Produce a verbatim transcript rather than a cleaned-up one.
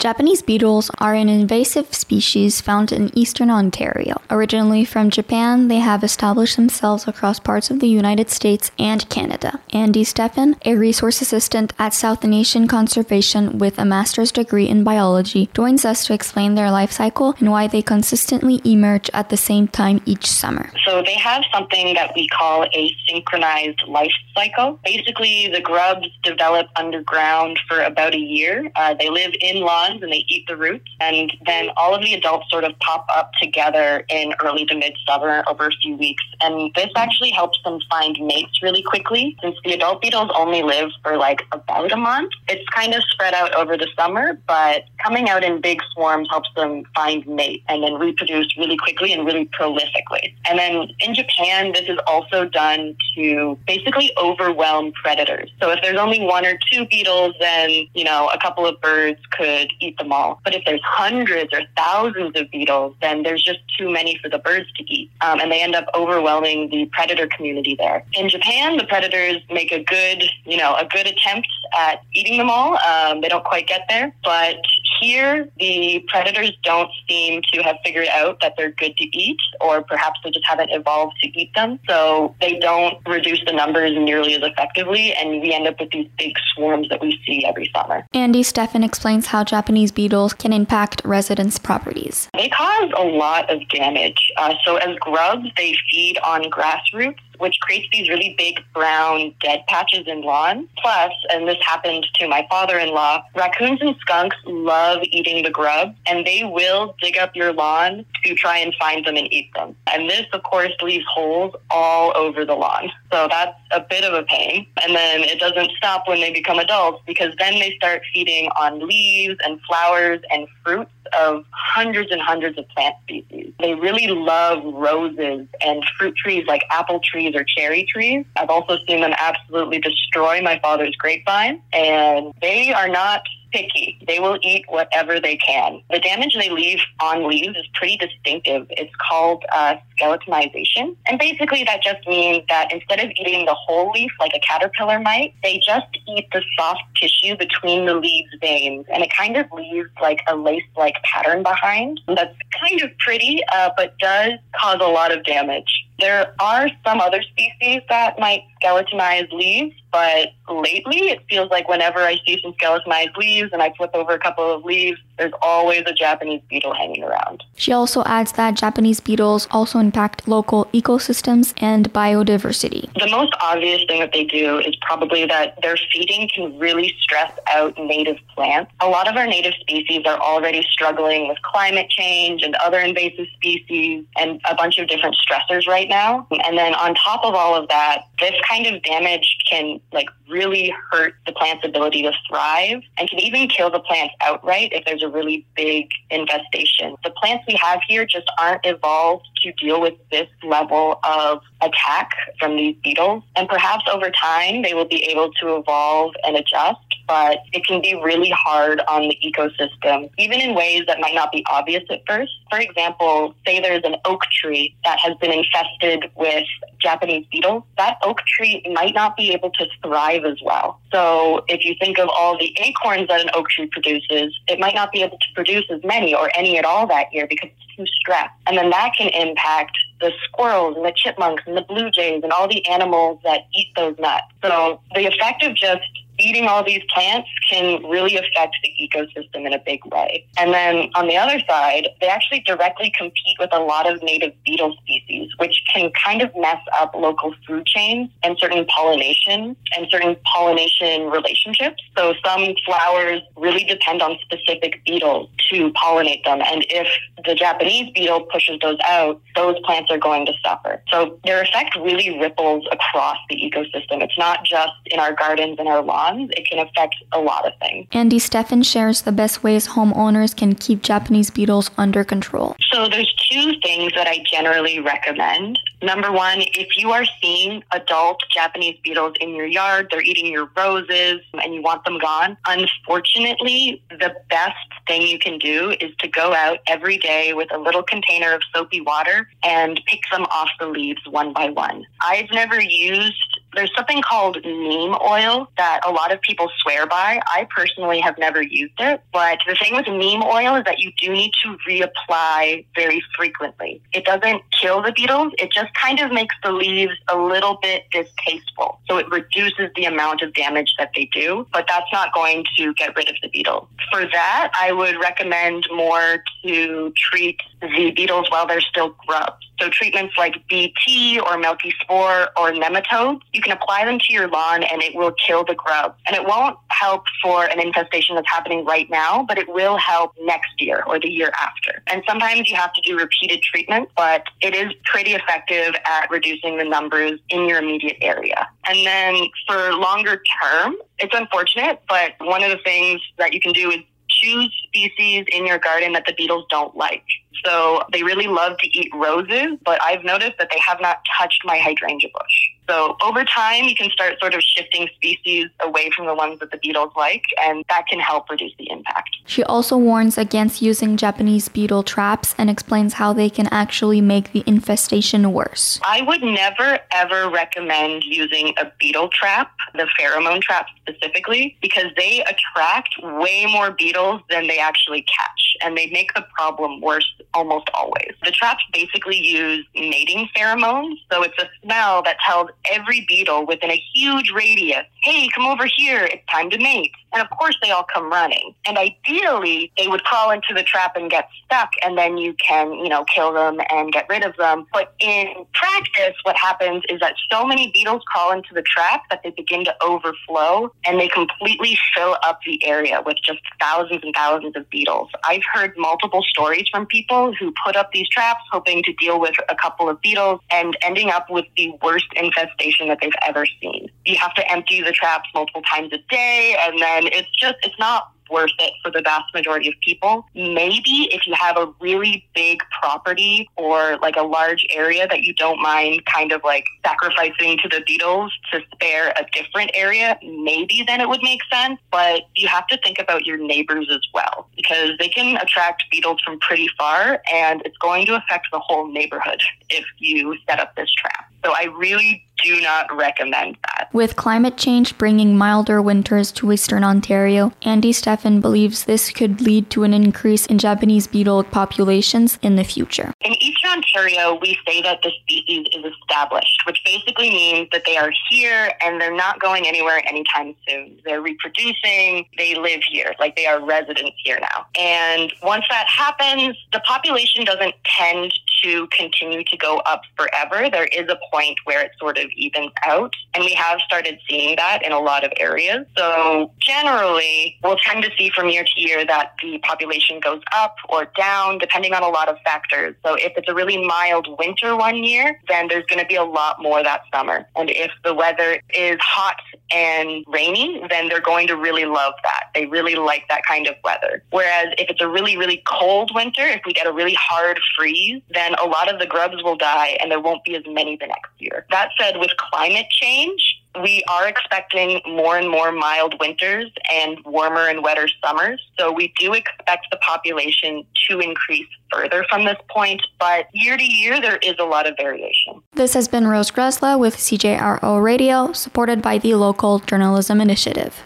Japanese beetles are an invasive species found in eastern Ontario. Originally from Japan, they have established themselves across parts of the United States and Canada. Andy Stephan, a resource assistant at South Nation Conservation with a master's degree in biology, joins us to explain their life cycle and why they consistently emerge at the same time each summer. So they have something that we call a synchronized life cycle. Basically, the grubs develop underground for about a year. Uh, they live in lawns and they eat the roots. And then all of the adults sort of pop up together in early to midsummer over a few weeks. And this actually helps them find mates really quickly. Since the adult beetles only live for like about a month, it's kind of spread out over the summer, but coming out in big swarms helps them find mates and then reproduce really quickly and really prolifically. And then in Japan, this is also done to basically overwhelm predators. So if there's only one or two beetles, then, you know, a couple of birds could eat them all. But if there's hundreds or thousands of beetles, then there's just too many for the birds to eat. Um, and they end up overwhelming the predator community there. In Japan, the predators make a good, you know, a good attempt at eating them all. Um, they don't quite get there. But here, the predators don't seem to have figured out that they're good to eat, or perhaps they just haven't evolved to eat them. So they don't reduce the numbers nearly as effectively, and we end up with these big swarms that we see every summer. Andy Stephan explains how Japanese beetles can impact residents' properties. They cause a lot of damage. Uh, so as grubs, they feed on grass roots, which creates these really big brown dead patches in lawns. Plus, and this happened to my father-in-law, raccoons and skunks love eating the grubs, and they will dig up your lawn to try and find them and eat them. And this, of course, leaves holes all over the lawn. So that's a bit of a pain. And then it doesn't stop when they become adults, because then they start feeding on leaves and flowers and fruits of hundreds and hundreds of plant species. They really love roses and fruit trees like apple trees or cherry trees. I've also seen them absolutely destroy my father's grapevine, and they are not picky. They will eat whatever they can. The damage they leave on leaves is pretty distinctive. It's called uh, skeletonization. And basically that just means that instead of eating the whole leaf like a caterpillar might, they just eat the soft tissue between the leaves veins. And it kind of leaves like a lace-like pattern behind. That's kind of pretty, uh, but does cause a lot of damage. There are some other species that might skeletonize leaves, but lately it feels like whenever I see some skeletonized leaves and I flip over a couple of leaves, there's always a Japanese beetle hanging around. She also adds that Japanese beetles also impact local ecosystems and biodiversity. The most obvious thing that they do is probably that their feeding can really stress out native plants. A lot of our native species are already struggling with climate change and other invasive species and a bunch of different stressors right now. And then on top of all of that, this kind of damage can like really hurt the plant's ability to thrive and can even kill the plants outright if there's a really big infestation. The plants we have here just aren't evolved to deal with this level of attack from these beetles. And perhaps over time they will be able to evolve and adjust, but it can be really hard on the ecosystem, even in ways that might not be obvious at first. For example, say there's an oak tree that has been infested with Japanese beetles. That oak tree might not be able to thrive as well. So if you think of all the acorns that an oak tree produces, it might not be able to produce as many or any at all that year because it's too stressed. And then that can impact the squirrels and the chipmunks and the blue jays and all the animals that eat those nuts. So the effect of just eating all these plants can really affect the ecosystem in a big way. And then on the other side, they actually directly compete with a lot of native beetle species, which can kind of mess up local food chains and certain pollination and certain pollination relationships. So some flowers really depend on specific beetles to pollinate them. And if the Japanese beetle pushes those out, those plants are going to suffer. So their effect really ripples across the ecosystem. It's not just in our gardens and our lawns. It can affect a lot of things. Andy Stephan shares the best ways homeowners can keep Japanese beetles under control. So there's two things that I generally recommend. Number one, if you are seeing adult Japanese beetles in your yard, they're eating your roses, and you want them gone, unfortunately, the best thing you can do is to go out every day with a little container of soapy water and pick them off the leaves one by one. I've never used There's something called neem oil that a lot of people swear by. I personally have never used it, but the thing with neem oil is that you do need to reapply very frequently. It doesn't kill the beetles, it just kind of makes the leaves a little bit distasteful. So it reduces the amount of damage that they do, but that's not going to get rid of the beetles. For that, I would recommend more to treat the beetles while they're still grubs. So treatments like B T or milky spore or nematodes, you can apply them to your lawn and it will kill the grubs. And it won't help for an infestation that's happening right now, but it will help next year or the year after. And sometimes you have to do repeated treatment, but it is pretty effective at reducing the numbers in your immediate area. And then for longer term, it's unfortunate, but one of the things that you can do is choose species in your garden that the beetles don't like. So they really love to eat roses, but I've noticed that they have not touched my hydrangea bush. So over time, you can start sort of shifting species away from the ones that the beetles like, and that can help reduce the impact. She also warns against using Japanese beetle traps and explains how they can actually make the infestation worse. I would never, ever recommend using a beetle trap, the pheromone trap specifically, because they attract way more beetles than they actually catch, and they make the problem worse almost always. The traps basically use mating pheromones, so it's a smell that tells every beetle within a huge radius, hey, come over here, it's time to mate. And of course they all come running. And ideally, they would crawl into the trap and get stuck, and then you can, you know, kill them and get rid of them. But in practice, what happens is that so many beetles crawl into the trap that they begin to overflow, and they completely fill up the area with just thousands and thousands of beetles. I've heard multiple stories from people who put up these traps hoping to deal with a couple of beetles and ending up with the worst infestation that they've ever seen. You have to empty the traps multiple times a day, and then it's just, it's not worth it for the vast majority of people. Maybe if you have a really big property or like a large area that you don't mind kind of like sacrificing to the beetles to spare a different area, maybe then it would make sense. But you have to think about your neighbors as well, because they can attract beetles from pretty far, and it's going to affect the whole neighborhood if you set up this trap. So I really do not recommend that. With climate change bringing milder winters to Eastern Ontario, Andy Steffen believes this could lead to an increase in Japanese beetle populations in the future. In Eastern Ontario, we say that the species is established, which basically means that they are here and they're not going anywhere anytime soon. They're reproducing, they live here, like they are residents here now. And once that happens, the population doesn't tend to continue to go up forever. There is a point where it sort of evens out, and we have started seeing that in a lot of areas. So generally, we'll tend to see from year to year that the population goes up or down depending on a lot of factors. So if it's a really mild winter one year, then there's going to be a lot more that summer. And if the weather is hot and rainy, then they're going to really love that. They really like that kind of weather. Whereas if it's a really, really cold winter, if we get a really hard freeze, then a lot of the grubs will die and there won't be as many the next year. That said, with climate change, we are expecting more and more mild winters and warmer and wetter summers. So we do expect the population to increase further from this point, but year to year, there is a lot of variation. This has been Rose Gresla with C J R O Radio, supported by the Local Journalism Initiative.